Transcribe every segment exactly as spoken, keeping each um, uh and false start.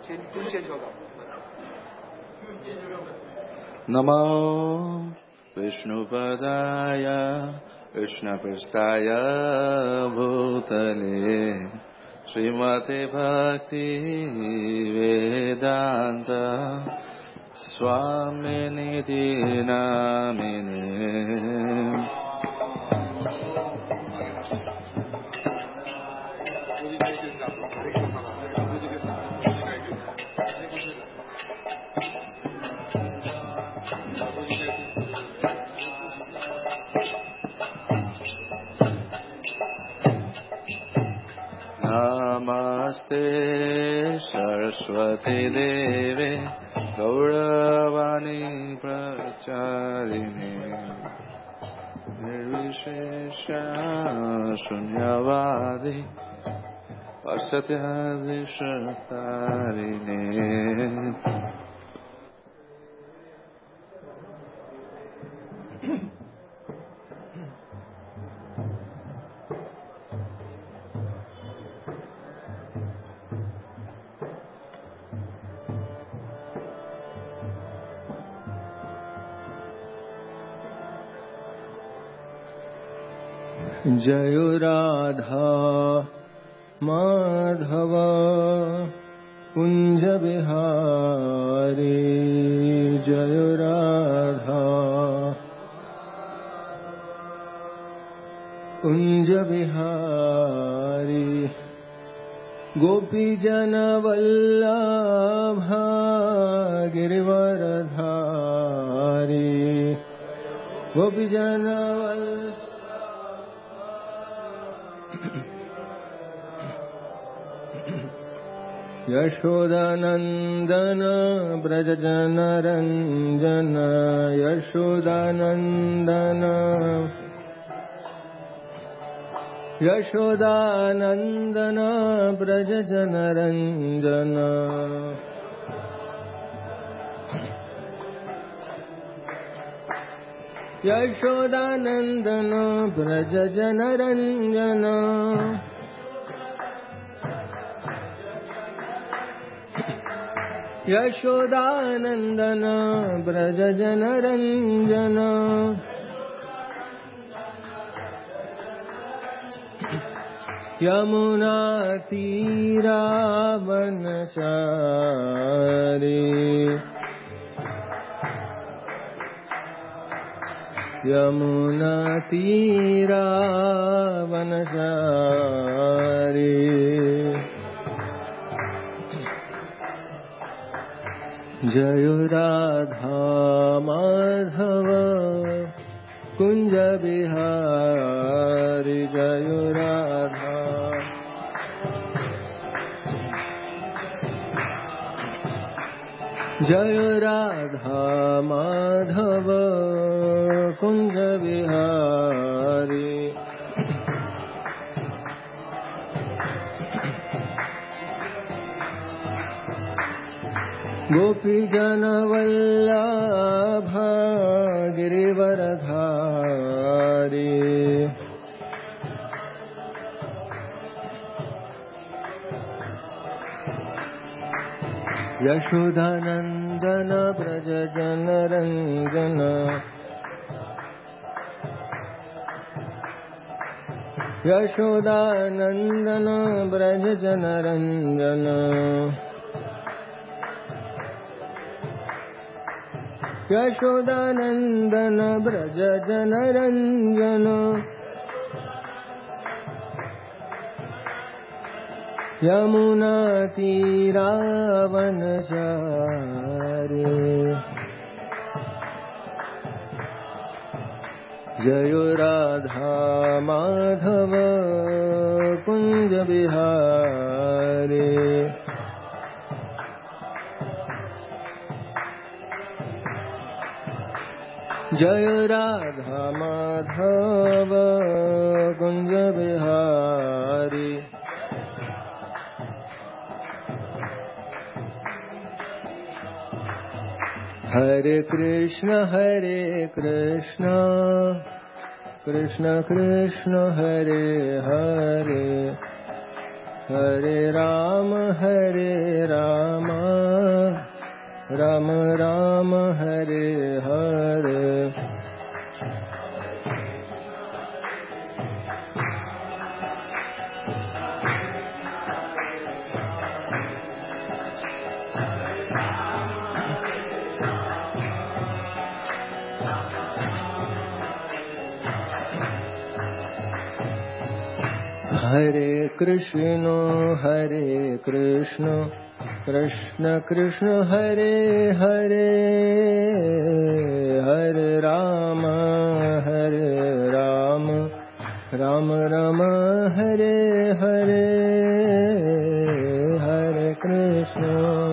Change होगा। नमो विष्णुपदाय कृष्णपृष्ठाय भूतले श्रीमते भक्ति वेदांत स्वामिनिति नामिने। नमस्ते सरस्वती देवे गौरवाणी प्रचारिणे निर्विशेष शून्यवादी असत्यादिशतारिणे। जय राधा माधव कुंज बिहारी जय राधा कुंज बिहारी गोपी जन वल्लभ गिरिवरधारी गोपी जन वल्लभ यशोदानंदन ब्रज जन रंजन यशोदानंदन यशोदानंदन ब्रज जन रंजन यशोदानंदन ब्रज जन रंजन यशोदानंदन ब्रज जन रंजन यमुना तीरा वनचारी यमुना तीरा वनचारी जय राधा माधव कुंज बिहारी जय राधा जय राधा माधव कुंज बिहारी गोपी जन वल्लभ गिरिवरधारी यशोदानंदन ब्रज जन रंजन यशोदानंदन ब्रज जन रंजन यशोदानंदन ब्रज जन रंजन यमुना तीरा वनचारी जय राधा माधव कुंज बिहारी जय राधा माधव कुंज बिहारी हरे कृष्ण हरे Krishna Krishna Krishna Hare Hare Hare Rama, Hare Rama, Rama Rama, Hare Hare. Hare Krishna, Hare Krishna, Krishna Krishna, Hare Hare, Hare Rama, Hare Rama, Rama Rama, Hare Hare, Hare Krishna.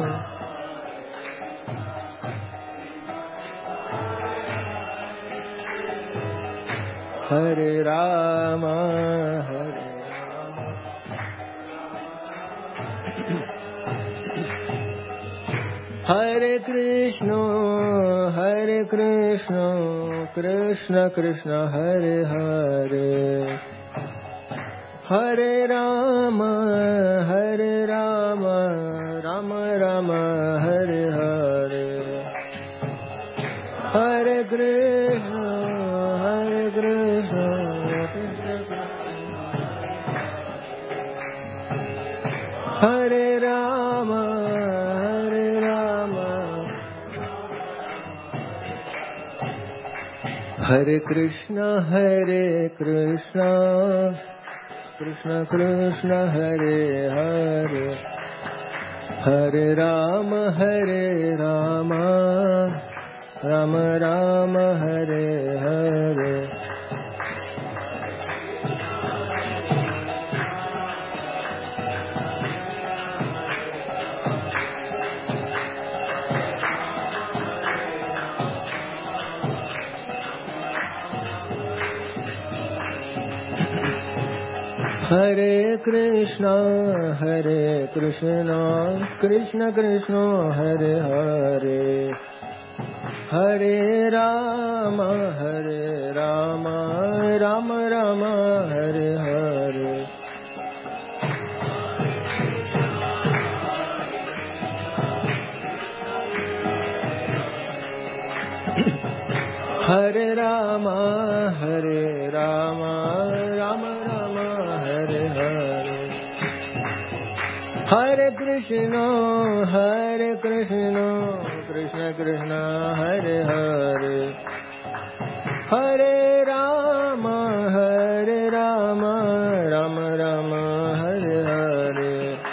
Hare Rama, Hare Hare Krishna, Hare Krishna, Krishna Krishna, Hare Hare, Hare Rama, Hare Rama, Rama Rama, Hare Hare, Hare Krishna, Hare Krishna, Hare Rama, Hare Rama, Hare Krishna, Hare Krishna, Krishna Krishna, Hare Hare, Hare Rama, Hare Rama, Rama Rama, Hare Hare. Hare Krishna, Hare Krishna, Krishna Krishna, Hare Hare, Hare Rama, Hare Rama, Rama Rama, Hare Hare. Hare Rama, Hare Rama, Rama Rama, Hare Hare. Hare Krishna, Hare Krishna, Krishna Krishna, Hare Hare, Hare Rama, Hare Rama, Rama Rama, Hare Hare.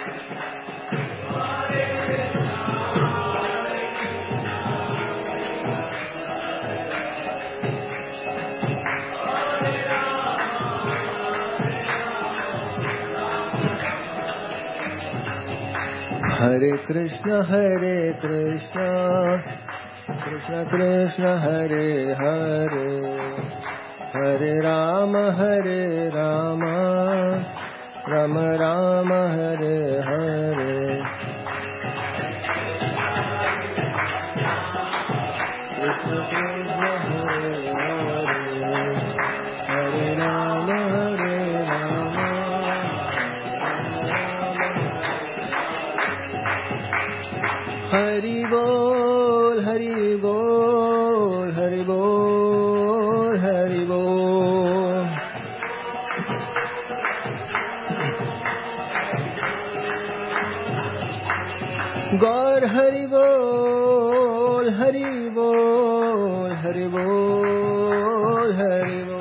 Hare Krishna, Hare Krishna, Krishna Krishna, Hare Hare, Hare Rama, Hare Rama, Rama Rama, Hare Hare. Krishna Krishna, Hare Hare, Hare Rama, Hare Rama. Hari Bol, Hari Bol, Hari Bol, Hari Bol. Gaur Hari Bol, Hari Bol, Hari Bol, Hari Bol.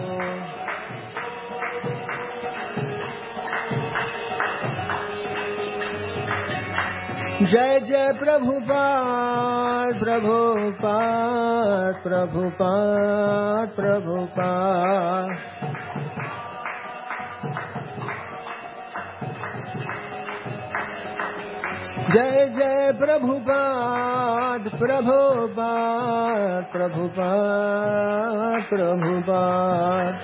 जय जय प्रभुपाद, प्रभुपाद, प्रभुपाद, प्रभुपाद। जय जय प्रभुपाद, प्रभुपाद, प्रभुपाद, प्रभुपाद।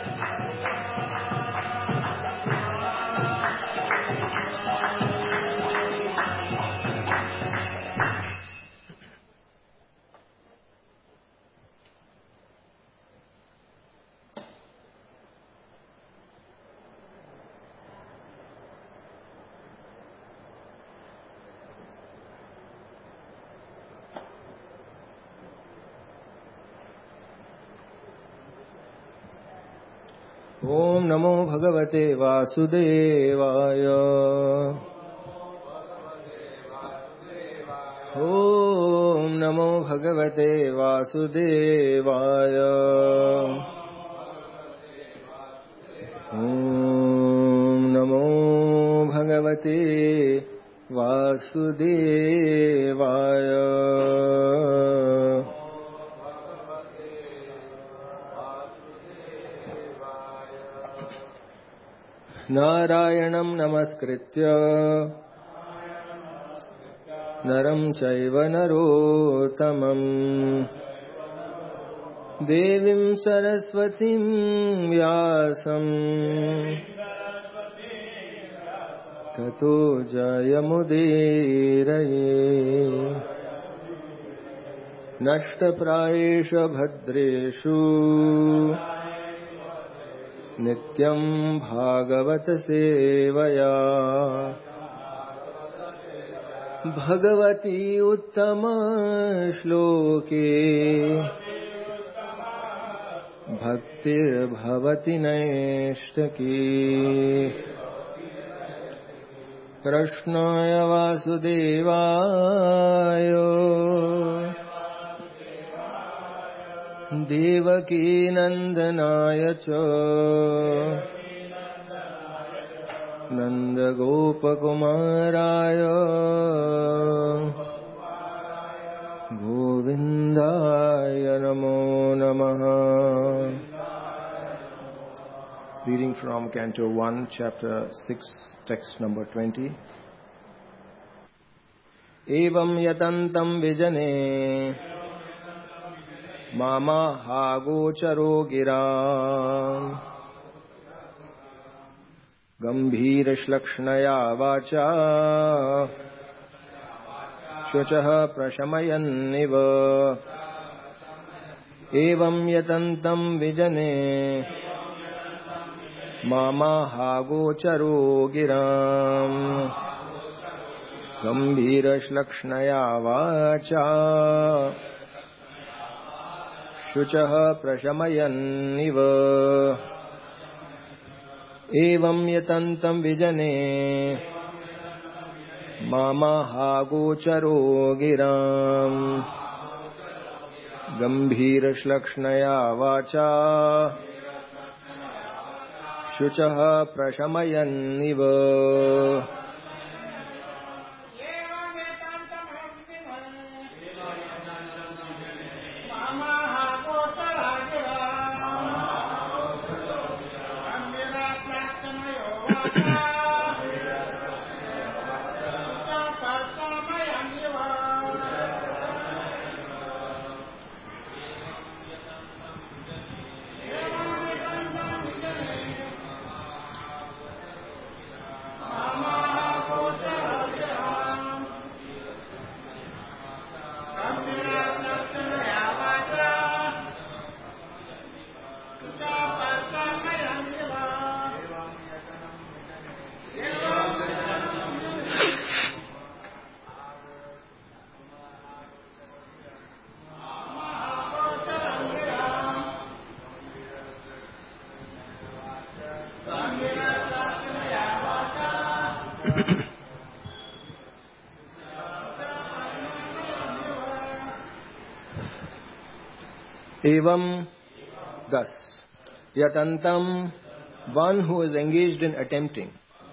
ॐ नमो भगवते वासुदेवाय। ॐ नमो भगवते वासुदेवाय। ॐ नमो भगवते वासुदेवाय। नारायणं नमस्कृत्य नरं चैव नरोत्तमं देवीं सरस्वतीं व्यासं ततो जयमुदीरये। नष्टप्रायेषु भद्रेषु नित्यं भागवत सेवया भगवती उत्तम श्लोके भक्तिर्भवति नैष्ठकी। कृष्णाय वासुदेवाय देवकी नंदनाय च नन्दगोपकुमाराय गोविन्दाय नमो नमः। Reading from Canto one, Chapter six, Text number twenty. एवं यतन्तं विजने मामाहागोचरो गिरा गम्भीरश्लक्ष्णया वाचा शुचः प्रशमयन्निव। एवं यतन्तं विजने मामाहागोचरो गिरा गम्भीरश्लक्ष्णया वाचा शुचः प्रशमयन्निव। एवं यतन्तं विजने मामाहागोचरो गिरां गम्भीरश्लक्ष्णया वाचा शुचः प्रशमयन्निव। Evam, thus, yatantam, one who is engaged in attempting,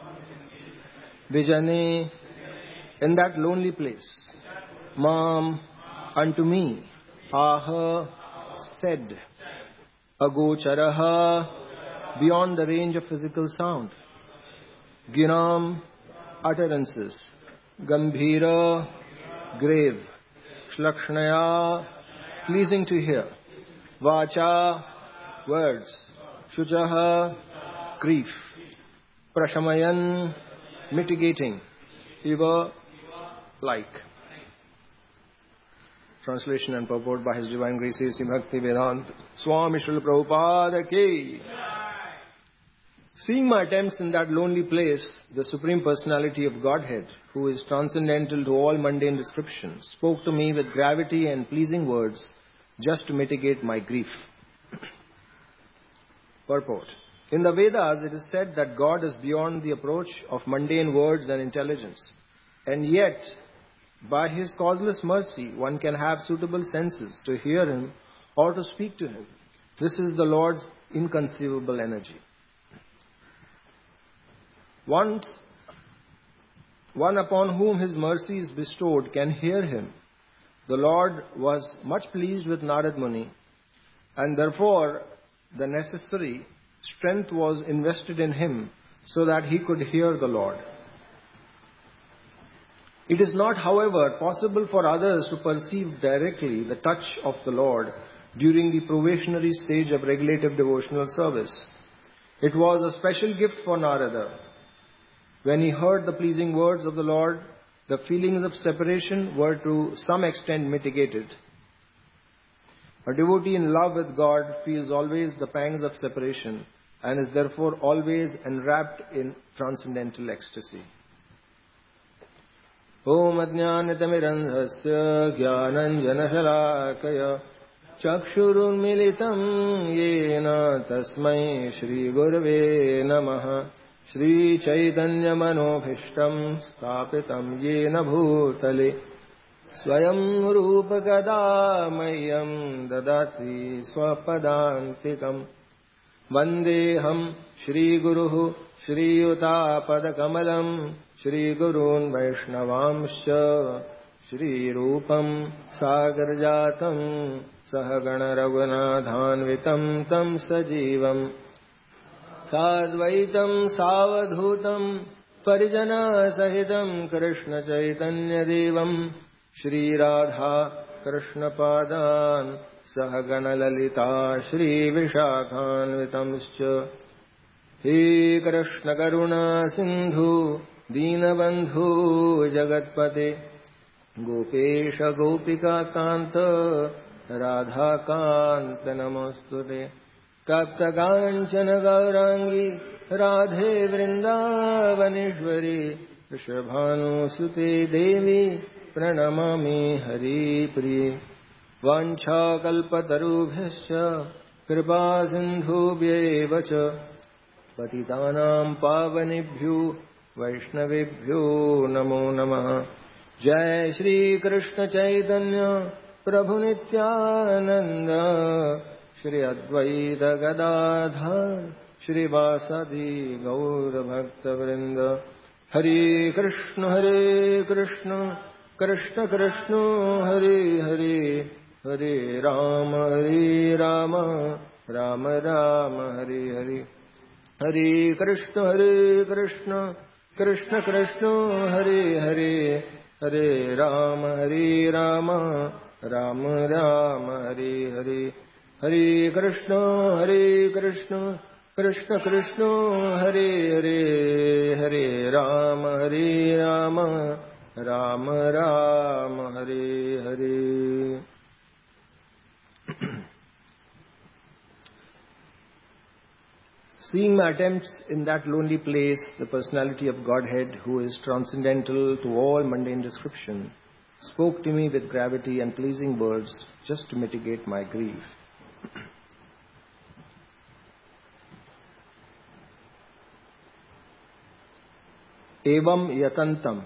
vijane, in that lonely place, mam, unto me, aha, said, agocharaha, beyond the range of physical sound, ginam, utterances, gambhira, grave, shlakshnaya, pleasing to hear, vacha, words, shuchaha, grief, prashamayan, mitigating, eva, like. Translation and purport by His Divine Grace Sri Bhakti Vedanta Swami Srila Prabhupada Ki. Seeing my attempts in that lonely place, the Supreme Personality of Godhead, who is transcendental to all mundane descriptions, spoke to me with gravity and pleasing words just to mitigate my grief. Purport. In the Vedas, it is said that God is beyond the approach of mundane words and intelligence. And yet, by His causeless mercy, one can have suitable senses to hear Him or to speak to Him. This is the Lord's inconceivable energy. Once, one upon whom His mercy is bestowed can hear Him. The Lord was much pleased with Narad Muni, and therefore the necessary strength was invested in him so that he could hear the Lord. It is not, however, possible for others to perceive directly the touch of the Lord during the probationary stage of regulative devotional service. It was a special gift for Narada. When he heard the pleasing words of the Lord, the feelings of separation were to some extent mitigated. A devotee in love with God feels always the pangs of separation and is therefore always enwrapped in transcendental ecstasy. Om Ajnanitamirandhasya Jnananjanashalakaya Chakshurunmilitam Yena Tasmai Shri Gurave Namaha Shri Chaitanya Manobhishtam Stapitam Yena Bhutale Swayam Rupa Kadamayam Dadati Swapadantikam Vandeham Shri Guruhu Shri Yuta Padakamalam Shri Gurun Vaishnavamsha Shri Rupam Sagarjatam Sahagana Raghunathanvitam Tam Sajivam Sadvaitam Savadhutam Parijana Sahitam Krishna Chaitanya Devam Shri Radha Krishna Padan Sahagana Lalita Shri Vishakhanvitamscha He Krishna Karuna Sindhu Deenabandhu Jagatpate Gopesha Gopika Kanta Radha Kanta Namostute Tapta Kanchana Gaurangi Radhe Vrindavaneshwari Vrishabhanu Sute Devi Pranamami Hari Priye Vancha Kalpatarubhyascha Kripa Sindhubhyevacha Patitanam Pavanibhyo Vaishnavibhyo Namo Namaha Jai Shri Krishna Chaitanya Prabhu Nityananda Shri Advaita Gadadhar Shri Vasadi Gaura Bhakta Vrinda Hare Krishna Hare Krishna Krishna Krishna Hare Hare Hare Rama Hare Rama Rama Rama Hare Hare Hare Krishna Hare Krishna Krishna Krishna Hare Hare Hare Rama Hare Rama Rama Rama Hare Hare Hare Krishna Hare Krishna Krishna Krishna Hare Hare Hare Rama Hare Rama Rama Rama Hare Hare. Seeing my attempts in that lonely place, the personality of Godhead, who is transcendental to all mundane description, spoke to me with gravity and pleasing words just to mitigate my grief. Evam yatantam.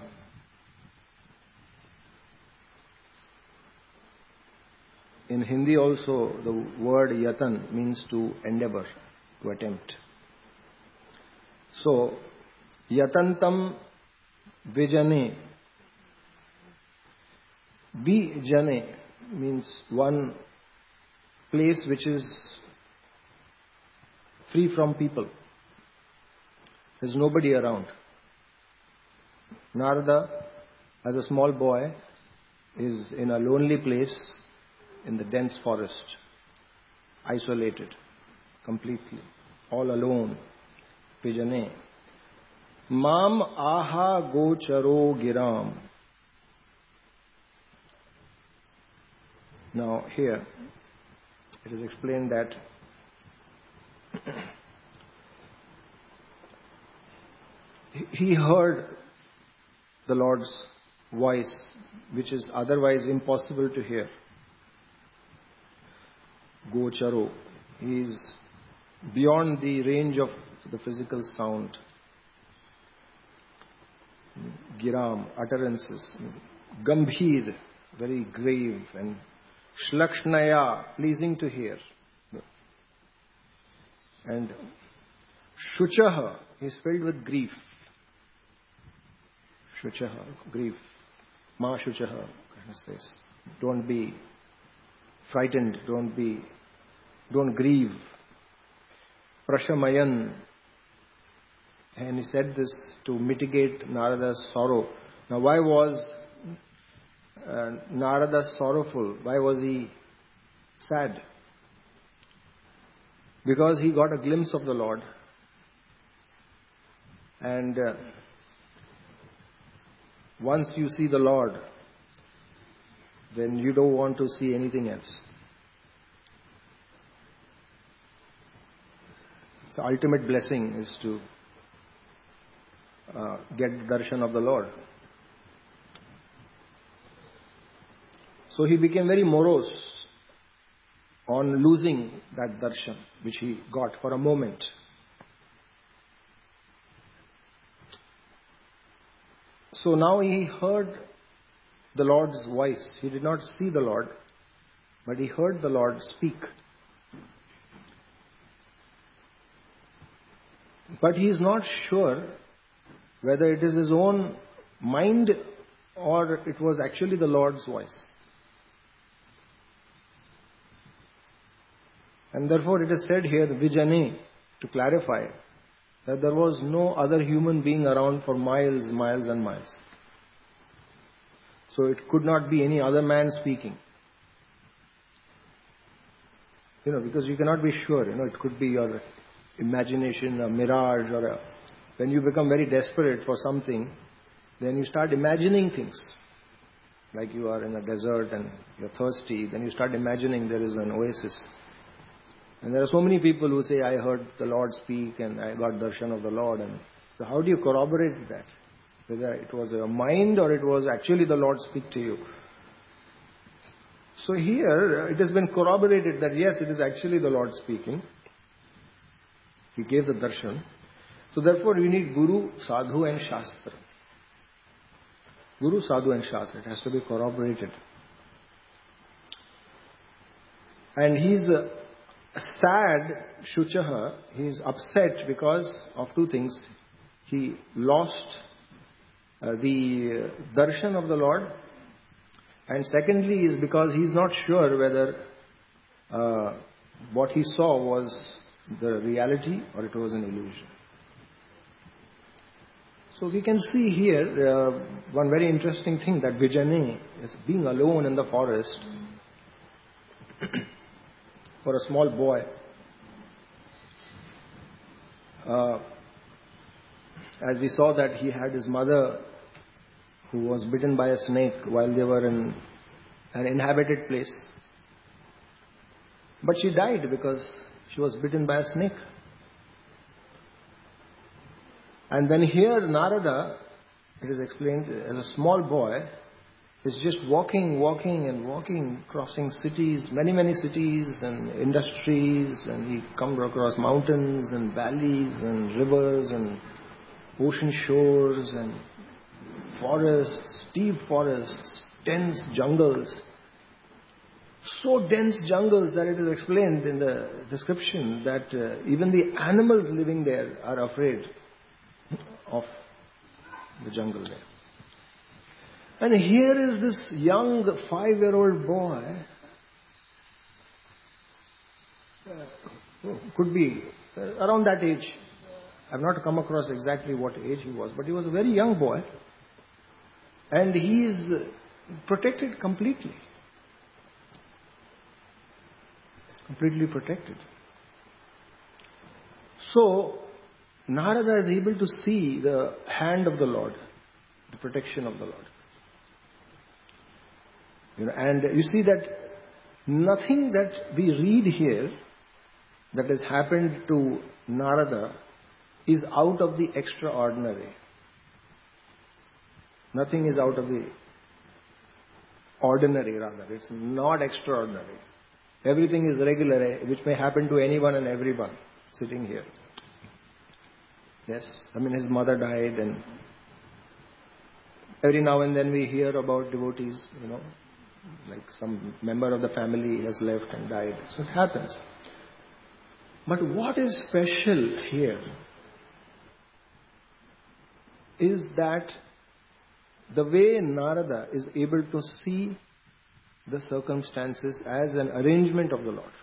In Hindi also, the word yatan means to endeavor, to attempt. So, yatantam vijane. Vijane means one place which is free from people. There's nobody around. Narada, as a small boy, is in a lonely place in the dense forest, isolated, completely, all alone. Vijane. Mam aha gocharo giram. Now here, it is explained that he heard the Lord's voice, which is otherwise impossible to hear. Gocharo. He is beyond the range of the physical sound. Giram, utterances. Gambhir, very grave, and Shlakshnaya, pleasing to hear. And Shuchaha is filled with grief. Shuchaha, grief. Ma Shuchaha, says, don't be frightened, don't be, don't grieve. Prashamayan. And he said this to mitigate Narada's sorrow. Now, why was uh, Narada sorrowful? Why was he sad? Because he got a glimpse of the Lord. And uh, once you see the Lord, then you don't want to see anything else. So ultimate blessing is to uh, get the darshan of the Lord. So he became very morose on losing that darshan which he got for a moment. So now he heard the Lord's voice. He did not see the Lord, but he heard the Lord speak. But he is not sure whether it is his own mind or it was actually the Lord's voice. And therefore it is said here, Vijane, to clarify, that there was no other human being around for miles, miles and miles. So it could not be any other man speaking. You know, because you cannot be sure, you know, it could be your imagination, a mirage, or a, when you become very desperate for something, then you start imagining things. Like you are in a desert and you're thirsty, then you start imagining there is an oasis. And there are so many people who say, I heard the Lord speak and I got darshan of the Lord. And so how do you corroborate that? Whether it was a mind or it was actually the Lord speak to you. So here it has been corroborated that yes, it is actually the Lord speaking. He gave the darshan. So therefore we need Guru, Sadhu and Shastra. Guru, Sadhu and Shastra. It has to be corroborated. And he's uh, sad, Shuchaha. He is upset because of two things. He lost uh, the darshan of the Lord. And secondly is because he is not sure whether uh, what he saw was the reality or it was an illusion. So we can see here uh, one very interesting thing, that Vijane is being alone in the forest for a small boy. Uh, as we saw that he had his mother who was bitten by a snake while they were in an inhabited place. But she died because she was bitten by a snake. And then here Narada, it is explained, as a small boy, is just walking, walking and walking, crossing cities, many, many cities and industries, and he comes across mountains and valleys and rivers and ocean shores and forests, deep forests, dense jungles. So dense jungles that it is explained in the description that uh, even the animals living there are afraid of the jungle there. And here is this young five-year-old boy, uh, could be uh, around that age. I have not come across exactly what age he was, but he was a very young boy. And he is protected completely. Completely protected. So, Narada is able to see the hand of the Lord, the protection of the Lord. You know, and you see that nothing that we read here that has happened to Narada is out of the extraordinary. Nothing is out of the ordinary, rather. It's not extraordinary. Everything is regular, which may happen to anyone and everyone. sitting here. Yes, I mean his mother died, and every now and then we hear about devotees, you know, like some member of the family has left and died. So it happens. But what is special here is that the way Narada is able to see the circumstances as an arrangement of the Lord.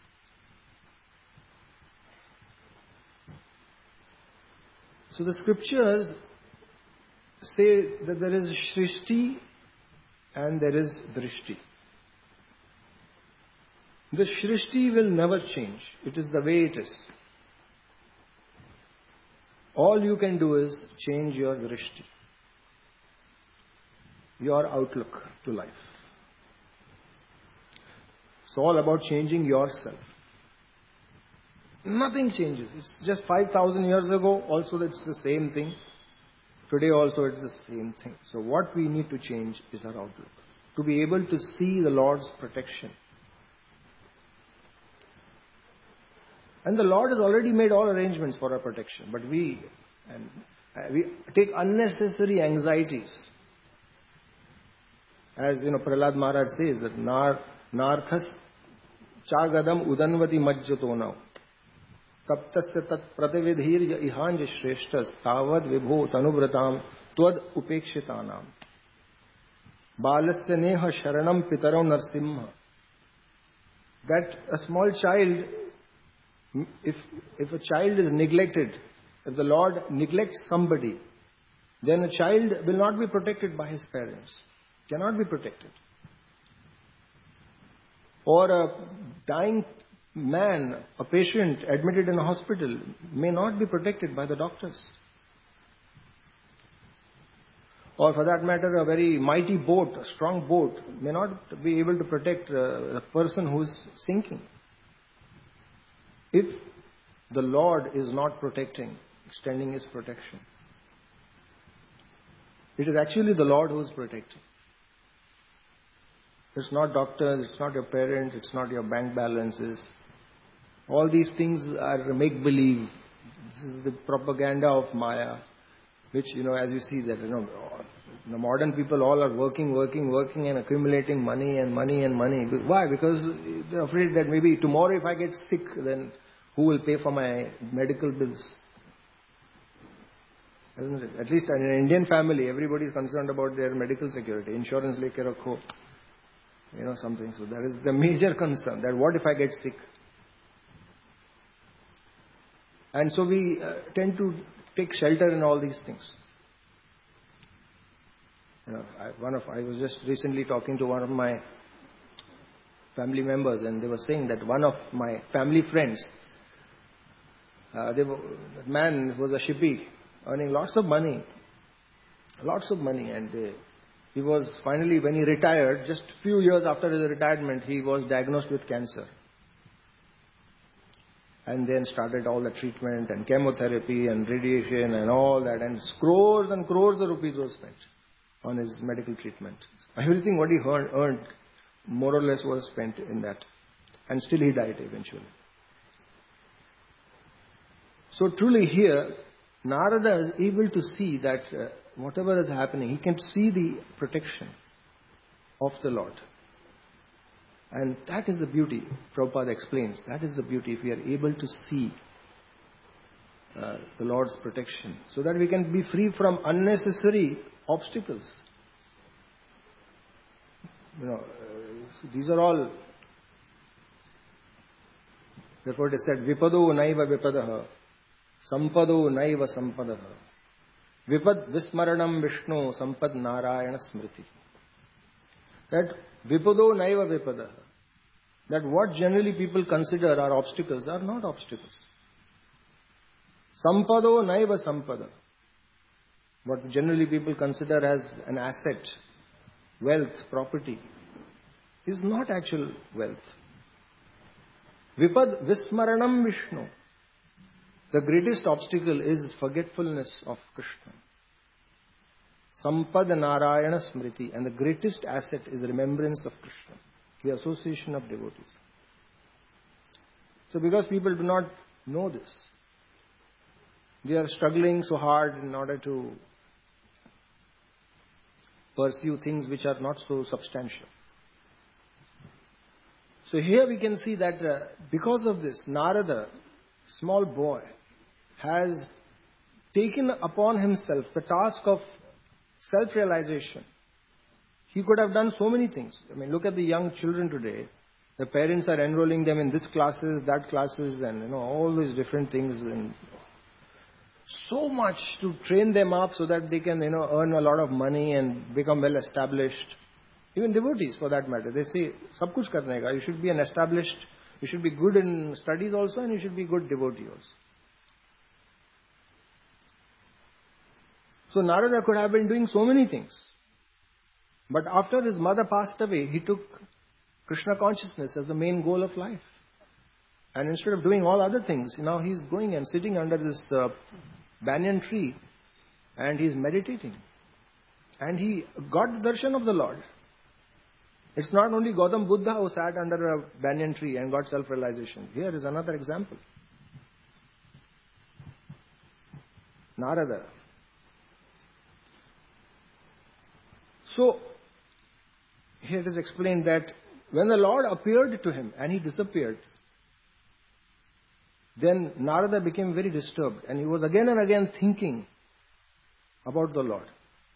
So the scriptures say that there is Shrishti and there is Drishti. The Shrishti will never change. It is the way it is. All you can do is change your Drishti, your outlook to life. It's all about changing yourself. Nothing changes. It's just five thousand years ago, also it's the same thing. Today also it's the same thing. So what we need to change is our outlook. To be able to see the Lord's protection. And the Lord has already made all arrangements for our protection. But we, and we take unnecessary anxieties. As you know, Prahlad Maharaj says that Nar, Narthas Chagadam Udanvati Majjatonau Taptasya Tat Pratividhirya Ihanja Shreshtas Tavad Vibho Tanuvratam Twad Upekshitanam Balasya Neha Sharanam Pitaram Narsimha. That a small child, if, if a child is neglected, if the Lord neglects somebody, then a child will not be protected by his parents. Cannot be protected. Or a dying man, a patient admitted in a hospital, may not be protected by the doctors. Or for that matter, a very mighty boat, a strong boat, may not be able to protect uh, the person who is sinking. If the Lord is not protecting, extending His protection, it is actually the Lord who is protecting. It's not doctors, it's not your parents, it's not your bank balances. All these things are make-believe. This is the propaganda of Maya, which, you know, as you see that, you know, the modern people all are working, working, working and accumulating money and money and money. Why? Because they're afraid that maybe tomorrow if I get sick, then who will pay for my medical bills? Isn't it? At least in an Indian family, everybody is concerned about their medical security. Insurance leke rakho. You know, something. So that is the major concern, that what if I get sick? And so we uh, tend to take shelter in all these things. You know, I, one of I was just recently talking to one of my family members, and they were saying that one of my family friends, uh, they were, that man was a shippy, earning lots of money, lots of money, and uh, he was finally, when he retired, just a few years after his retirement, he was diagnosed with cancer. And then started all the treatment and chemotherapy and radiation and all that. And crores and crores of rupees were spent on his medical treatment. Everything what he earned, earned more or less was spent in that. And still he died eventually. So truly here, Narada is able to see that uh, whatever is happening, he can see the protection of the Lord. And that is the beauty, Prabhupada explains, that is the beauty if we are able to see uh, the Lord's protection, so that we can be free from unnecessary obstacles. You know, uh, these are all, therefore it is said, Vipado naiva vipadaha, sampado naiva sampadaha, vipad vismaranam Vishnu, sampad narayana smriti. That Vipado naiva vipadaha. That what generally people consider are obstacles are not obstacles. Sampado naiva sampada. What generally people consider as an asset, wealth, property, is not actual wealth. Vipad vismaranam Vishnu. The greatest obstacle is forgetfulness of Krishna. Sampad Narayana Smriti. And the greatest asset is remembrance of Krishna, the association of devotees. So because people do not know this. We are struggling so hard in order to pursue things which are not so substantial. So here we can see that uh, because of this, Narada, small boy, has taken upon himself the task of self-realization. He could have done so many things. I mean, look at the young children today. The parents are enrolling them in this classes, that classes, and you know all these different things, and so much to train them up so that they can you know earn a lot of money and become well established. Even devotees, for that matter, they say, "Sab kuch karne ka." You should be an established. You should be good in studies also, and you should be good devotee also. So Narada could have been doing so many things. But after his mother passed away, he took Krishna consciousness as the main goal of life. And instead of doing all other things, now he's going and sitting under this uh, banyan tree and he's meditating. And he got the darshan of the Lord. It's not only Gautam Buddha who sat under a banyan tree and got self-realization. Here is another example. Narada. So, here it is explained that when the Lord appeared to him and he disappeared, then Narada became very disturbed and he was again and again thinking about the Lord.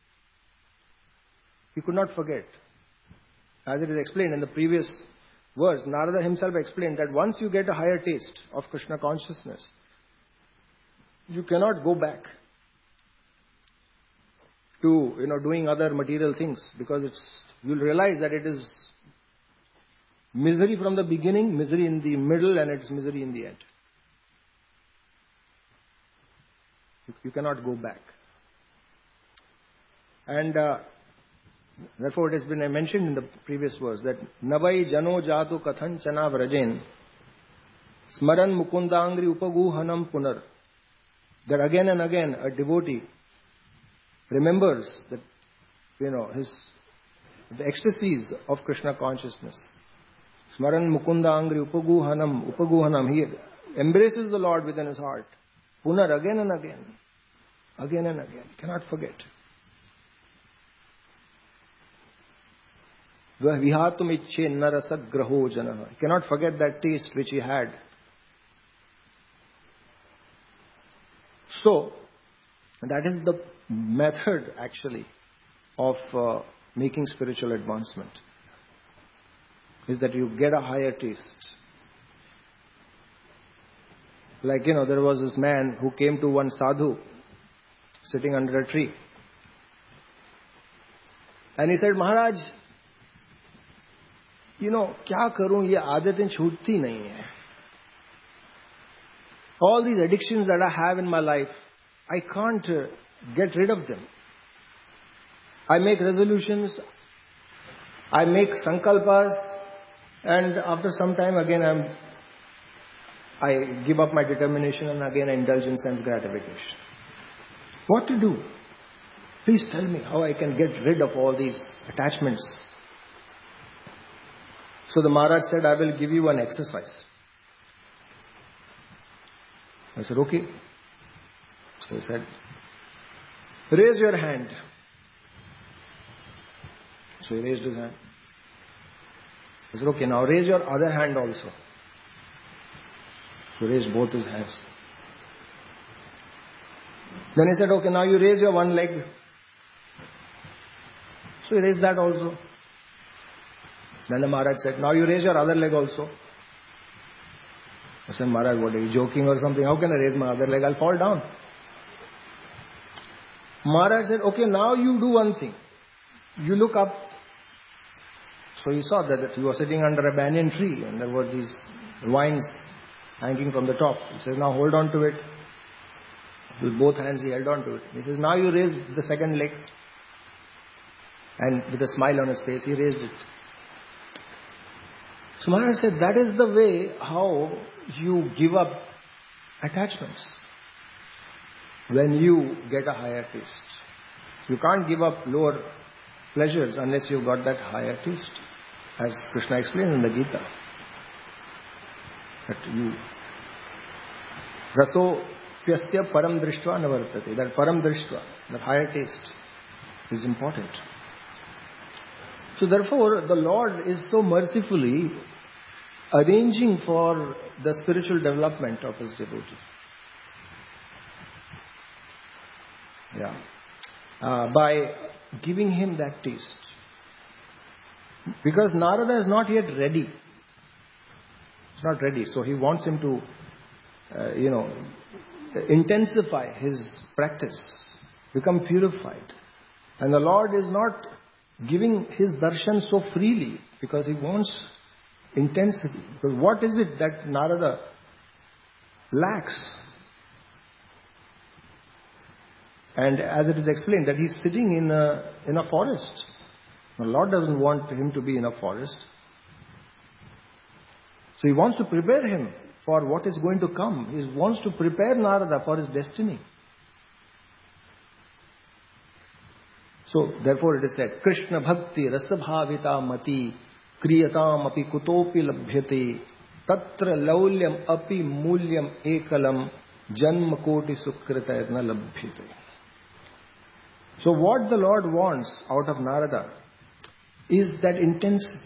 He could not forget. As it is explained in the previous verse, Narada himself explained that once you get a higher taste of Krishna consciousness, you cannot go back to, you know, doing other material things, because it's, you'll realize that it is misery from the beginning, misery in the middle, and it's misery in the end. You, you cannot go back. And uh, therefore it has been mentioned in the previous verse that Navai Jano Jatu Kathan Chana Vrajen Smaran Mukundangri Upaguhanam Punar. That again and again a devotee remembers that, you know, his the ecstasies of Krishna consciousness. Smaran Mukunda Angri Upaguhanam Upaguhanam. He embraces the Lord within his heart. Punar, again and again. Again and again. Cannot forget. Vihatum ichche narasad graho janaha. Cannot forget that taste which he had. So, that is the method actually of uh, making spiritual advancement, is that you get a higher taste. Like, you know, there was this man who came to one sadhu sitting under a tree. And he said, Maharaj, you know, kya karun, ye aadatein chhutti nahi hai. All these addictions that I have in my life, I can't uh, get rid of them. I make resolutions, I make sankalpas, and after some time again I'm, I give up my determination and again I indulge in sense gratification. What to do? Please tell me how I can get rid of all these attachments. So the Maharaj said, I will give you an exercise. I said, okay. So he said, raise your hand. So he raised his hand. I said, okay, now raise your other hand also. So he raised both his hands. Then he said, okay, now you raise your one leg. So he raised that also. Then the Maharaj said, now you raise your other leg also. I said, Maharaj, what are you joking or something? How can I raise my other leg? I'll fall down. Maharaj said, okay, now you do one thing. You look up. So he saw that he was sitting under a banyan tree and there were these vines hanging from the top. He says, now hold on to it. With both hands he held on to it. He says, now you raise the second leg. And with a smile on his face, he raised it. So Maharaj said, that is the way how you give up attachments. When you get a higher taste. You can't give up lower pleasures unless you've got that higher taste. As Krishna explained in the Gita. That you, Raso pyasya param drishtva navartate. That param drishtva, that higher taste, is important. So therefore, the Lord is so mercifully arranging for the spiritual development of His devotee. Yeah. Uh, by giving him that taste. Because Narada is not yet ready. He's not ready. So he wants him to, uh, you know, intensify his practice, become purified. And the Lord is not giving his darshan so freely because he wants intensity. Because what is it that Narada lacks? And as it is explained, that he's sitting in a, in a forest. The Lord doesn't want him to be in a forest. So he wants to prepare him for what is going to come. He wants to prepare Narada for his destiny. So therefore it is said, Krishna bhakti rasabhavita mati kriyatam api kutopi labhyate tatra laulyam api mulyam ekalam janma koti sukritayatna labhyate. So what the Lord wants out of Narada is that intensity.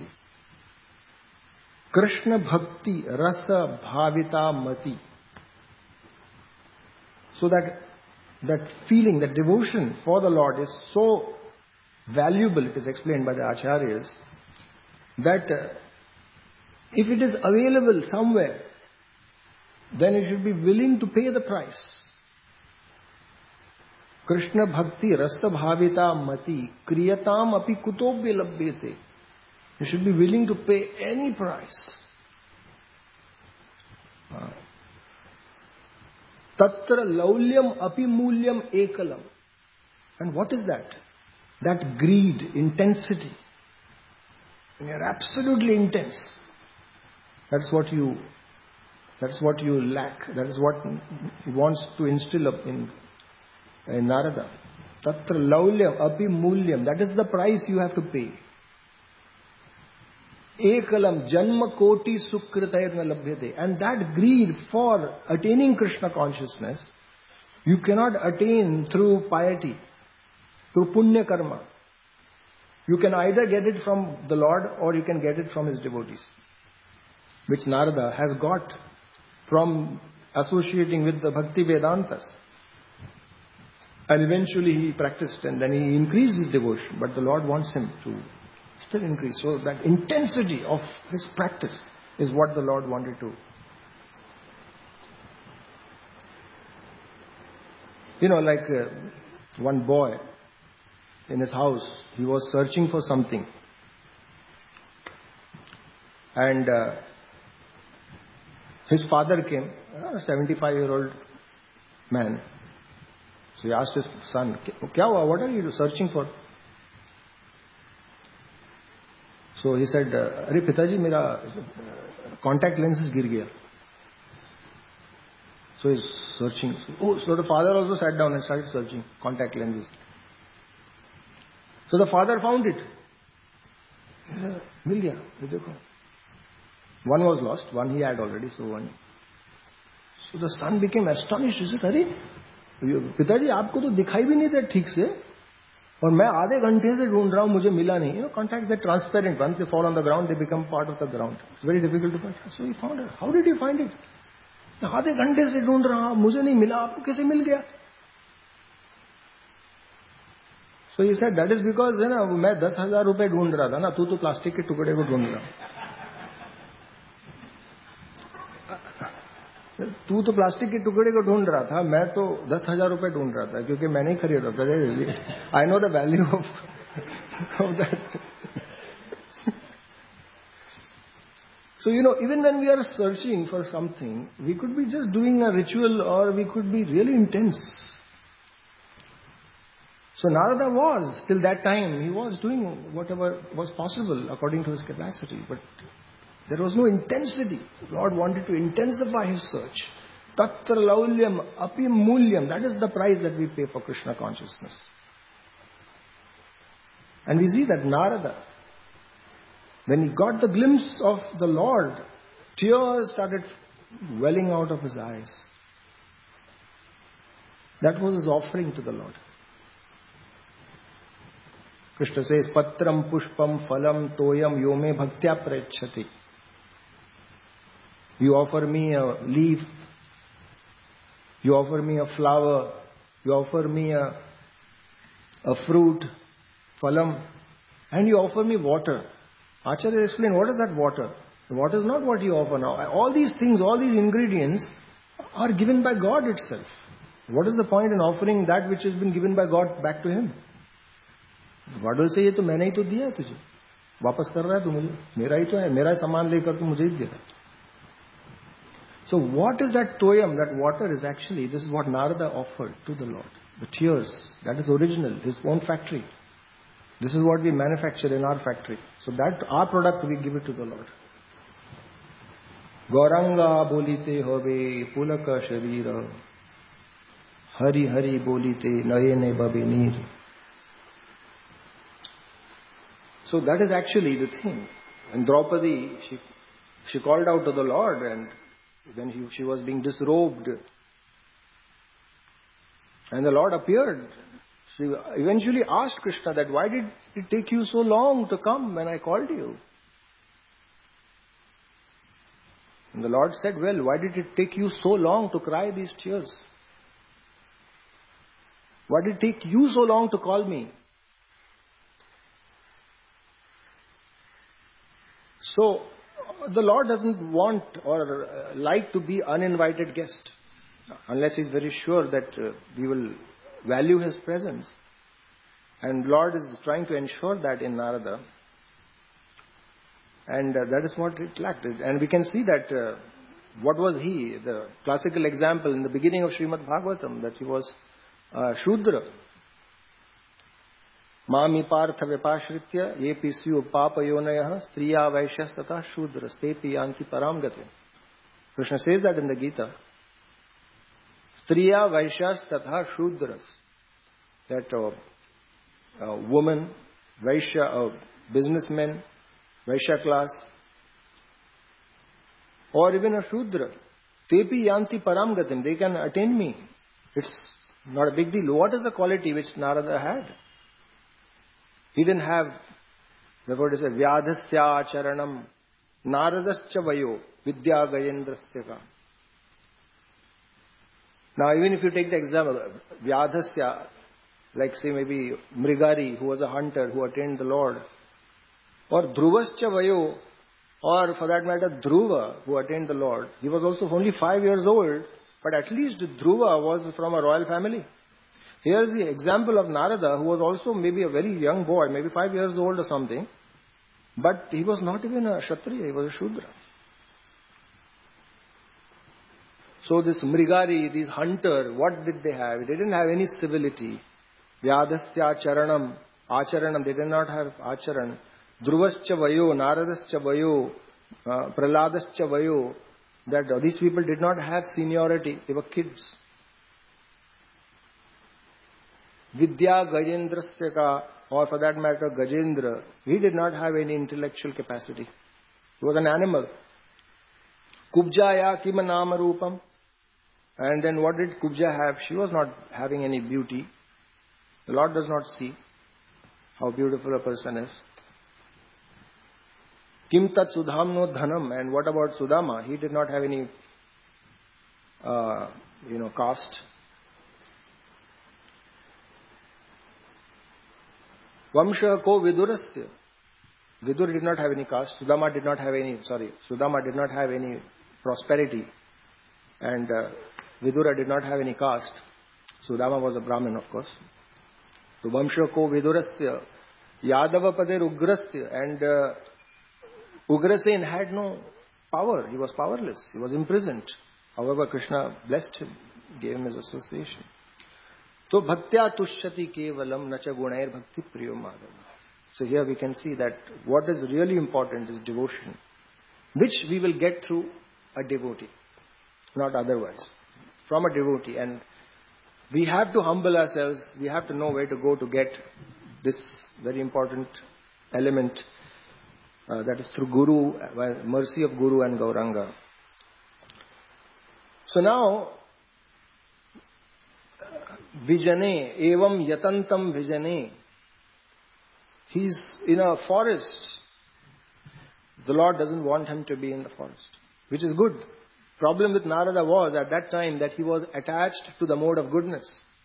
Krishna bhakti rasa bhavita mati. So that that feeling, that devotion for the Lord is so valuable, it is explained by the Acharyas, that uh, if it is available somewhere, then you should be willing to pay the price. Krishna bhakti rasa bhavita mati kriyatam api kutobhya labhyate. You should be willing to pay any price. Tatra laulyam api mulyam ekalam. And what is that? That greed, intensity. When you're absolutely intense. That's what you that's what you lack. That is what he wants to instill up in in Narada. Tatra laulyam api mulyam. That is the price you have to pay. Ekalam janma koti sukritayarna labhyate. And that greed for attaining Krishna consciousness, you cannot attain through piety, through punya karma. You can either get it from the Lord or you can get it from his devotees, which Narada has got from associating with the Bhakti Vedantas. And eventually he practiced and then he increased his devotion. But the Lord wants him to still increase. So that intensity of his practice is what the Lord wanted to. You know, like uh, one boy in his house, he was searching for something. And uh, his father came, a seventy-five-year-old man. So he asked his son, Kya hua? What are you searching for? So he said, Are Pitaji, mera contact lenses gir gaya. So he's searching. Oh, so the father also sat down and started searching contact lenses. So the father found it. Mil gaya, ye dekho. One was lost, one he had already, so one. So the son became astonished. He said, Are पिताजी आपको तो दिखाई भी नहीं दे ठीक से और मैं आधे घंटे से ढूंढ रहा हूं मुझे मिला नहीं. You know, contact that transparent. Once they fall on the ground, they become part of the ground. It's very difficult to find. So he found it. How did you find it? आधे घंटे से ढूंढ रहा हूं मुझे नहीं मिला आपको कैसे मिल गया? So he said that is because है ना मैं दस हजार रुपए ढूंढ रहा था ना तू तो प्लास्टिक के टुकड़े को ढूंढ रहा. तू तो प्लास्टिक के टुकड़े को ढूंढ रहा था मैं तो दस हजार रुपए ढूंढ रहा था क्योंकि मैं नहीं खरीद रहा था. I know the value of of that. So you know, even when we are searching for something, we could be just doing a ritual or we could be really intense. So Narada was, till that time, he was doing whatever was possible according to his capacity. But there was no intensity. The Lord wanted to intensify his search. Tatra laulyam api mulyam. That is the price that we pay for Krishna consciousness. And we see that Narada, when he got the glimpse of the Lord, tears started welling out of his eyes. That was his offering to the Lord. Krishna says, Patram pushpam phalam toyam yome bhaktya prayachati. You offer me a leaf, you offer me a flower, you offer me a, a fruit, phalam, and you offer me water. Acharya explained, what is that water? The water is not what you offer now. All these things, all these ingredients are given by God itself. What is the point in offering that which has been given by God back to Him? God will say, ये तो मैंने ही तो दिया है तुझे, वापस कर रहा है तू मुझे, मेरा ही तो है, मेरा सामान लेकर तू मुझे ही दे रहा है. So what is that toyam, that water is actually, this is what Narada offered to the Lord. The tears, that is original, his own factory. This is what we manufacture in our factory. So that, our product, we give it to the Lord. Gauranga bolite hobe pulaka sharira, Hari Hari bolite nayene babe neer. So that is actually the thing. And Draupadi, she, she called out to the Lord, and when he, she was being disrobed, and the Lord appeared. She eventually asked Krishna that, why did it take you so long to come when I called you? And the Lord said, well, why did it take you so long to cry these tears? Why did it take you so long to call me? So, the Lord doesn't want or uh, like to be uninvited guest, unless He's very sure that uh, we will value His presence. And Lord is trying to ensure that in Narada. And uh, that is what it lacked. And we can see that, uh, what was he? The classical example in the beginning of Srimad Bhagavatam, that he was uh, Shudra. Mami partha vipashritya ye pisyu papayonayah striya vaishyas tata shudra stepi yanti param gati. Krishna says that in the Gita. Striya vaishyas tata shudras. That uh, a woman, Vaishya, a businessman, Vaishya class, or even a Shudra, tepi yanti param gatim, they can attain me. It's not a big deal. What is the quality which Narada had? He didn't have, the word is vyadhasya charanam naradascha vayo vidya gayendrasya. Now even if you take the example, vyadhasya, like say maybe Mrigari, who was a hunter who attained the Lord, or Dhruvascha vayo, or for that matter Dhruva, who attained the Lord, he was also only five years old, but at least Dhruva was from a royal family. Here's the example of Narada, who was also maybe a very young boy, maybe five years old or something, but he was not even a Kshatriya, he was a Shudra. So this Mrigari, these hunter, what did they have? They didn't have any civility. Vyadasya charanam, acharanam, they did not have acharan. Dhruvascha vayo, naradascha vayo, uh, praladascha vayo, that uh, these people did not have seniority, they were kids. Vidya Gajendrasya ka, or for that matter Gajendra, he did not have any intellectual capacity. He was an animal. Kubjaya kima nama rupam. And then what did Kubja have? She was not having any beauty. The Lord does not see how beautiful a person is. Kim tat sudhamno dhanam. And what about Sudama? He did not have any, uh, you know, caste. Vamsha ko vidurasya. Vidur did not have any caste. Sudama did not have any, sorry, Sudama did not have any prosperity. And uh, Vidura did not have any caste. Sudama was a Brahmin, of course. So Vamsha ko vidurasya. Yadava pader ugrasya. And uh, Ugrasen had no power. He was powerless. He was imprisoned. However, Krishna blessed him, gave him his association. So bhaktya tushyati kevalam nacha gunair bhakti priyo madhava. So here we can see that what is really important is devotion, which we will get through a devotee, not otherwise. From a devotee. And we have to humble ourselves. We have to know where to go to get this very important element. Uh, that is through Guru, by mercy of Guru and Gauranga. So now, Vijane, evam yatantam vijane. He's in a forest. The Lord doesn't want him to be in the forest, which is good. Problem with Narada was at that time that he was attached to the mode of goodness.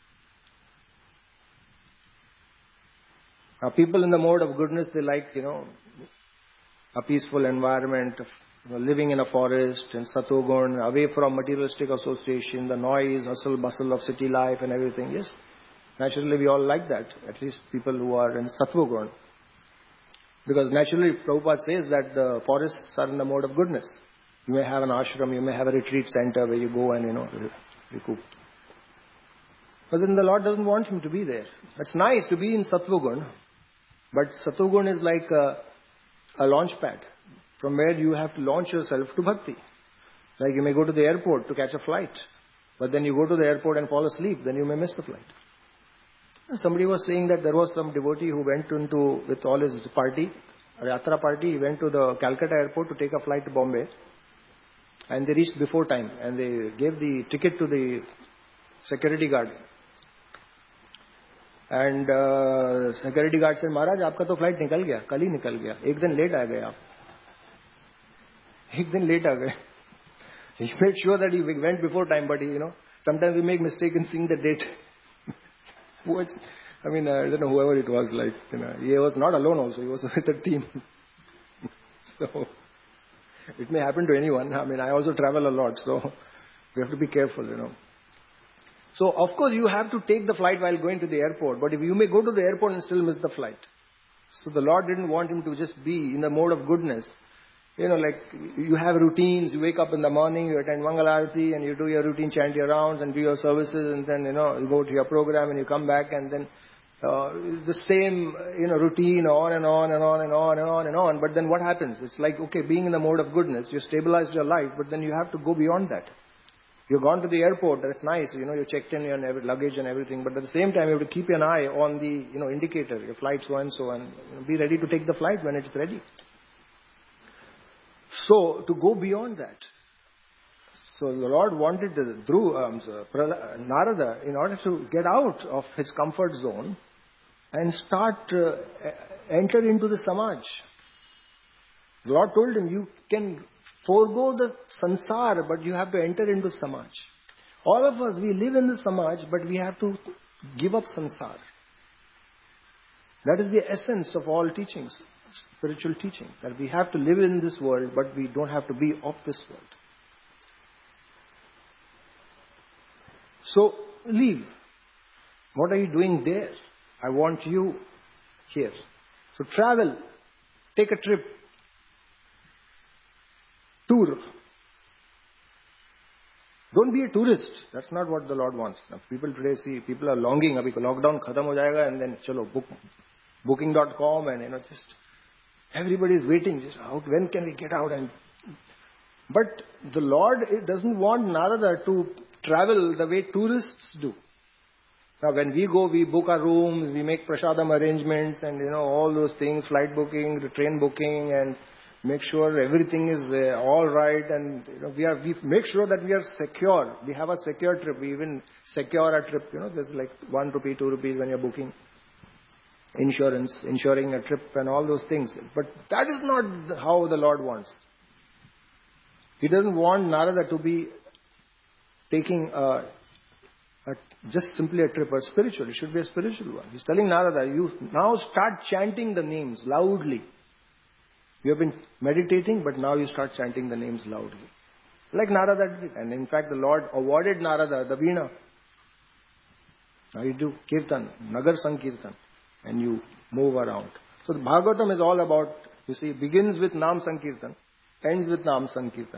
Now, people in the mode of goodness, they like, you know, a peaceful environment, of, you know, living in a forest, in Satogun, away from materialistic association, the noise, hustle, bustle of city life and everything. Yes, naturally we all like that, at least people who are in Sattva-gun. Because naturally Prabhupada says that the forests are in the mode of goodness. You may have an ashram, you may have a retreat center where you go and, you know, recoup. But then the Lord doesn't want him to be there. It's nice to be in Sattva-gun, but Sattva-gun is like a, a launch pad from where you have to launch yourself to bhakti. Like you may go to the airport to catch a flight, but then you go to the airport and fall asleep, then you may miss the flight. Somebody was saying that there was some devotee who went into, with all his party, a yatra party, he went to the Calcutta airport to take a flight to Bombay. And they reached before time. And they gave the ticket to the security guard. And uh, security guard said, Maharaj, aapka to flight nikal gaya. Kal hi nikal gaya. Ek din late aa gaye aap. Ek din late aa gaye. He made sure that he went before time, but he, you know, sometimes we make mistake in seeing the date. I mean, I don't know, whoever it was, like, you know, he was not alone also, he was with a team. So, it may happen to anyone. I mean, I also travel a lot, so we have to be careful, you know. So, of course, you have to take the flight while going to the airport, but if you may go to the airport and still miss the flight. So, the Lord didn't want him to just be in the mode of goodness. You know, like, you have routines, you wake up in the morning, you attend Mangalarati, and you do your routine, chant your rounds, and do your services, and then, you know, you go to your program, and you come back, and then uh, the same, you know, routine, on and on and on and on and on and on. But then what happens? It's like, okay, being in the mode of goodness, you stabilized your life, but then you have to go beyond that. You've gone to the airport, that's nice, you know, you checked in your luggage and everything, but at the same time, you have to keep an eye on the, you know, indicator, your flight so and so, and you know, be ready to take the flight when it's ready. So, to go beyond that. So, the Lord wanted the, Dhruv, um, Narada, in order to get out of his comfort zone and start, uh, enter into the Samaj. The Lord told him, you can forego the Sansar, but you have to enter into Samaj. All of us, we live in the Samaj, but we have to give up Sansar. That is the essence of all teachings. Spiritual teaching, that we have to live in this world, but we don't have to be of this world. So, leave. What are you doing there? I want you here. So, travel. Take a trip. Tour. Don't be a tourist. That's not what the Lord wants. Now, people today see, people are longing, abhi lockdown khatam ho jayega, and then chalo, book, booking dot com, and you know, just everybody is waiting, just out, when can we get out? And but the Lord doesn't want Narada to travel the way tourists do. Now when we go, we book our rooms, we make prasadam arrangements and you know, all those things, flight booking, the train booking, and make sure everything is uh, all right, and you know, we are, we make sure that we are secure. We have a secure trip. We even secure a trip. You know, there's like one rupee, two rupees when you're booking. Insurance, insuring a trip and all those things. But that is not how the Lord wants. He doesn't want Narada to be taking a, a, just simply a trip, or spiritual. It should be a spiritual one. He's telling Narada, you now start chanting the names loudly. You have been meditating, but now you start chanting the names loudly. Like Narada did. And in fact, the Lord awarded Narada the Veena. Now you do Kirtan, Nagar Sankirtan. And you move around. So the Bhagavatam is all about, you see, begins with Nam Sankirtan, ends with Nam Sankirtan.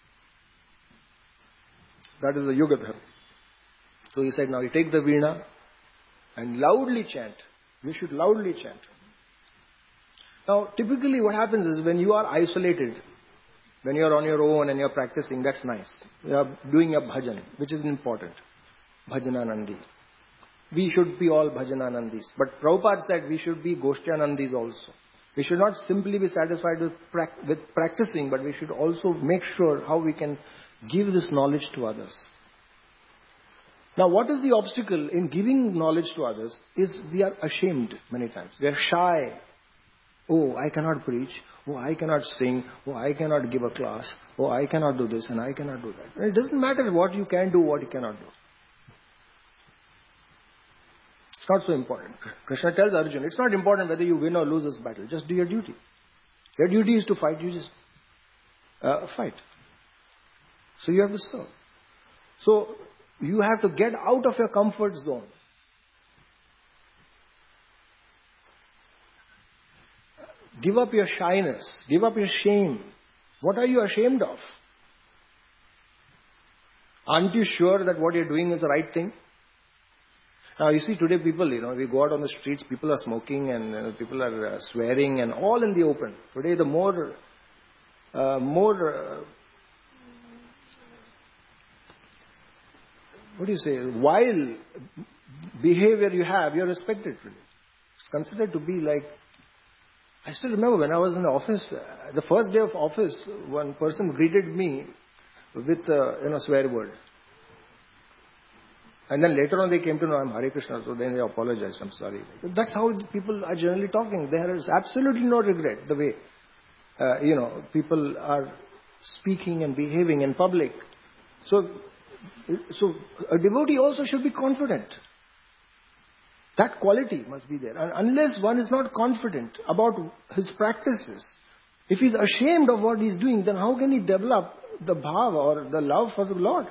That is the Yugadhar. So he said, now you take the Veena and loudly chant. You should loudly chant. Now, typically what happens is when you are isolated, when you are on your own and you are practicing, that's nice. You are doing a bhajan, which is important. Bhajananandi. We should be all Bhajananandis. But Prabhupada said we should be Goshtyanandis also. We should not simply be satisfied with, pra- with practicing, but we should also make sure how we can give this knowledge to others. Now, what is the obstacle in giving knowledge to others is we are ashamed many times. We are shy. Oh, I cannot preach. Oh, I cannot sing. Oh, I cannot give a class. Oh, I cannot do this and I cannot do that. And it doesn't matter what you can do, what you cannot do. It's not so important. Krishna tells Arjuna, it's not important whether you win or lose this battle. Just do your duty. Your duty is to fight. You just uh, fight. So you have to serve. So you have to get out of your comfort zone. Give up your shyness. Give up your shame. What are you ashamed of? Aren't you sure that what you're doing is the right thing? Now, you see, today people, you know, we go out on the streets, people are smoking and you know, people are uh, swearing and all in the open. Today, the more, uh, more, uh, what do you say, vile behavior you have, you're respected today. It's considered to be like, I still remember when I was in the office, uh, the first day of office, one person greeted me with, uh, you know, swear word. And then later on they came to know I'm Hare Krishna, so then they apologized, I'm sorry. That's how people are generally talking. There is absolutely no regret the way, uh, you know, people are speaking and behaving in public. So, so a devotee also should be confident. That quality must be there. And unless one is not confident about his practices, if he's ashamed of what he's doing, then how can he develop the bhava or the love for the Lord?